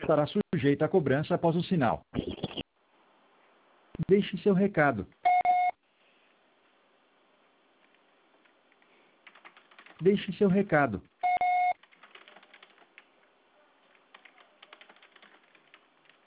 estará sujeita à cobrança após o sinal. Deixe seu recado. Deixe seu recado.